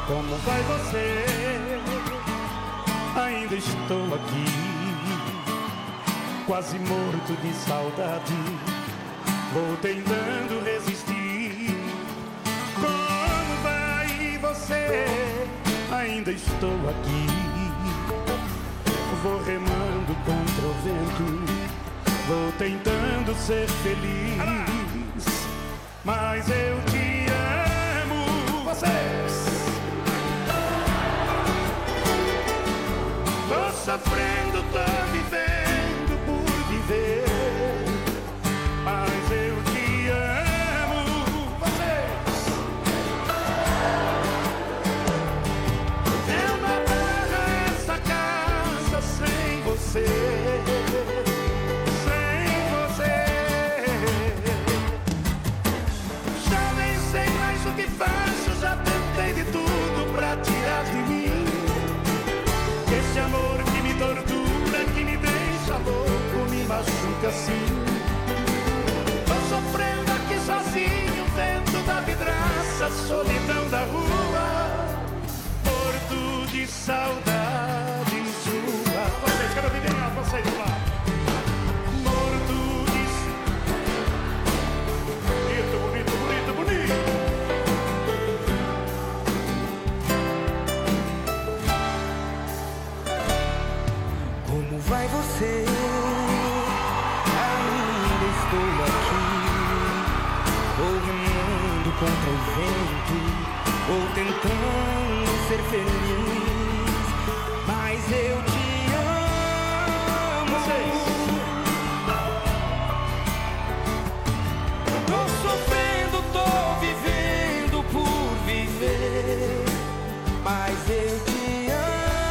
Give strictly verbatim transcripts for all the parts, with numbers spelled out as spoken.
Como vai você? Ainda estou aqui, quase morto de saudade. Vou tentando resistir. Como vai você? Ainda estou aqui, vou remando contra o vento. Vou tentando ser feliz, mas eu te amo. Vocês! Tô sofrendo, tô vivendo por viver, mas eu te amo. Vocês! É uma barra essa casa sem você, sem você. Já nem sei mais o que faço, já tentei de tudo pra tirar de mim esse amor que me tortura, que me deixa louco, me machuca assim. Tô sofrendo aqui sozinho, vento da vidraça, solidão da rua, morto de saudade sua. Vocês querem ouvir bem, vocês lá. Morto de... Bonito, bonito, bonito, bonito. Como vai você? Ainda estou aqui, vou remando contra o vento, vou tentando ser feliz, mas eu te amo. Tô sofrendo, tô vivendo por viver, mas eu te amo.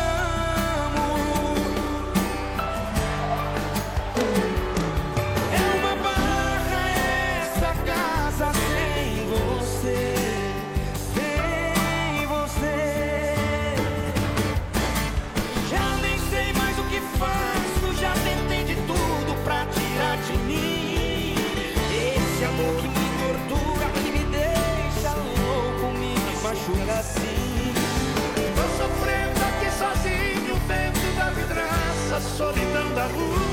Assim, tô sofrendo aqui sozinho, vento da vidraça, solidão da rua.